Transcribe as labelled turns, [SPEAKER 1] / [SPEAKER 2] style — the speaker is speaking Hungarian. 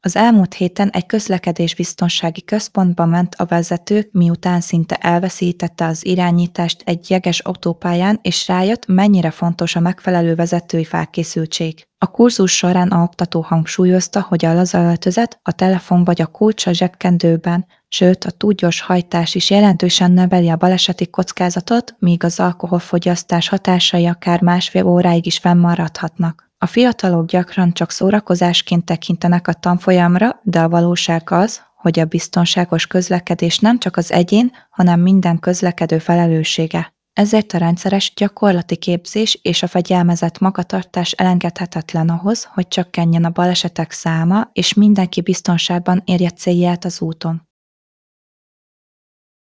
[SPEAKER 1] Az elmúlt héten egy közlekedésbiztonsági központba ment a vezető, miután szinte elveszítette az irányítást egy jeges autópályán, és rájött, mennyire fontos a megfelelő vezetői felkészültség. A kurzus során a oktató hangsúlyozta, hogy a laza öltözet, a telefon vagy a kulcs a zsebkendőben, sőt a túl gyors hajtás is jelentősen növeli a baleseti kockázatot, míg az alkoholfogyasztás hatásai akár másfél óráig is fennmaradhatnak. A fiatalok gyakran csak szórakozásként tekintenek a tanfolyamra, de a valóság az, hogy a biztonságos közlekedés nem csak az egyén, hanem minden közlekedő felelőssége. Ezért a rendszeres gyakorlati képzés és a fegyelmezett magatartás elengedhetetlen ahhoz, hogy csökkenjen a balesetek száma, és mindenki biztonságban érje célját az úton.